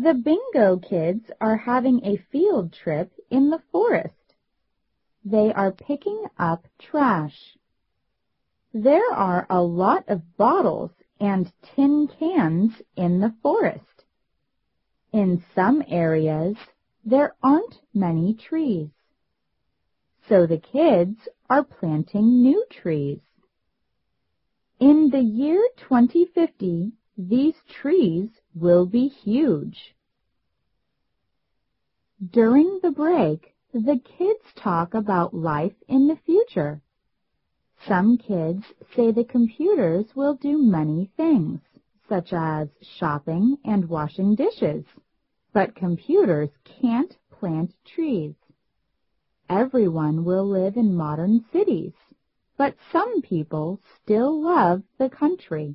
The bingo kids are having a field trip in the forest. They are picking up trash. There are a lot of bottles and tin cans in the forest. In some areas, there aren't many trees. So the kids are planting new trees. In the year 2050, these trees will be huge. During the break, the kids talk about life in the future. Some kids say the computers will do many things, such as shopping and washing dishes. But computers can't plant trees. Everyone will live in modern cities, but some people still love the country.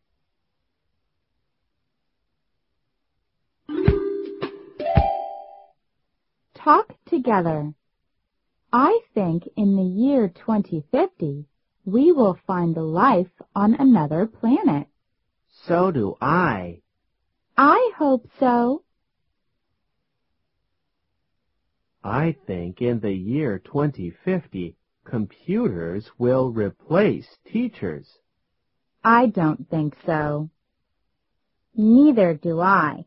Talk together. I think in the year 2050, we will find life on another planet. So do I. I hope so. I think in the year 2050, computers will replace teachers. I don't think so. Neither do I.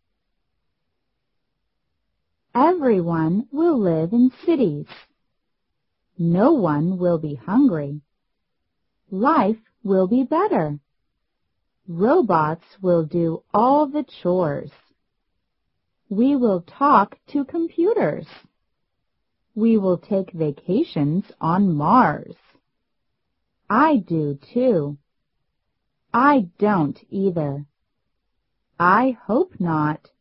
Everyone will live in cities. No one will be hungry. Life will be better. Robots will do all the chores. We will talk to computers. We will take vacations on Mars. I do too. I don't either. I hope not.